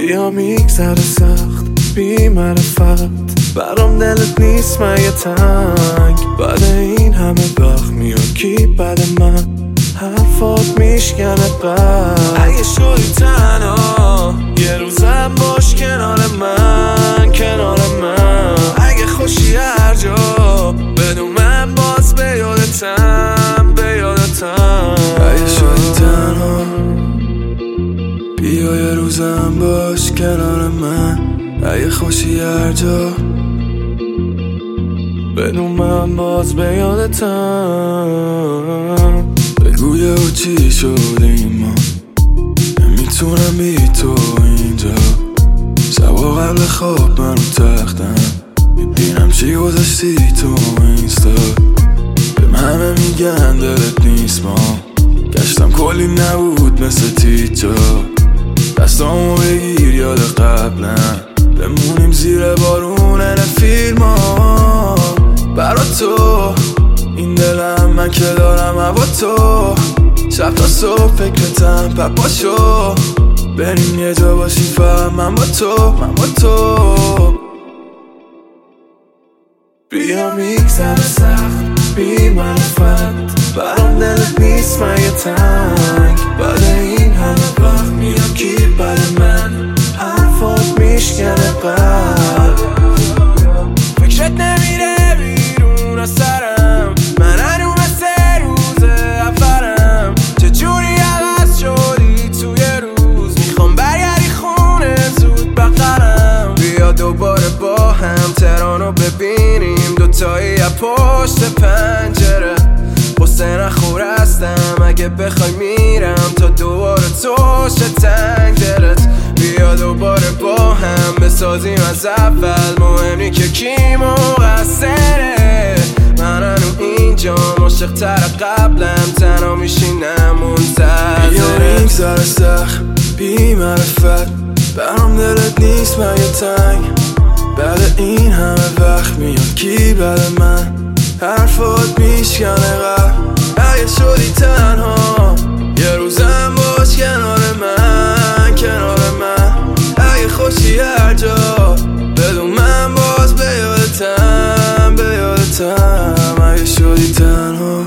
بیا میگذره سخت بی معرفت، برام دلت نیست مگه تنگ؟ بعد این همه وقت میاد کی بعد من؟ حرفات میشکنه قلب. اگه شدی تنها یه روزم باش کنار من، کنار من. اگه خوشی هر جا بدون من باز به یادتم، به یادتم. اگه شدی تنها بیا یه روزم باش کنار من. اگه خوشی هر جا بدون من باز به یادتم. بگویه و چی شدیم ما، نمیتونم بی تو اینجا. شبا قبل خواب من رو تختم میبینم چی گذاشتی تو اینستا. به همه میگن دلت نیست ما، گشتم کلی نبود مثل تیجا. دستامو بگیر یاد قبلم، بمونیم زیر بارون این فیلم ها. برا تو این دلم من که دارم هوا تو. شب تا صبح فکرتم پپاشو، بریم یه جا باشیم فقط من با تو، من با تو. بیا میگذره سخت بی معرفت، برام دلت نیست مگه تنگ؟ بعد این همه وقت میاد کی بعد من؟ حرفات میشکنه قلب. فکرت نمیره بیرون از سرم، من هنو مثل روز اولم. چجوری عوض شدی توی روز، میخوام برگردی خونه زود بغلم. بیا دوباره با هم تهرانو ببینیم، دوتایی از پشت پنجره. قصه نخور هستم اگه بخوای میرم تا دوباره توشه تنگ دلت. بیا دوباره با هم بسازیم از اول، مهم نی که کی مقصره. من هنو اینجا عاشق تر قبلم، تنها میشینم منتظره. بیا میگذره سخت بی معرفت، برام دلت نیست مگه تنگ؟ بعد این همه وقت میاد کی بعد من؟ حرفات میشکنه قلب. اگه شدی تنها یه روزم باش کنار من، کنار من. اگه خوشی هر جا بدون من باز به یادتم، به یادتم. اگه شدی تنها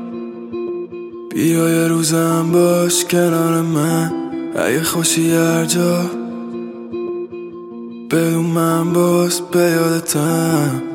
بیا یه روزم باش کنار من. اگه خوشی هر جا بدون من باز به یادتم.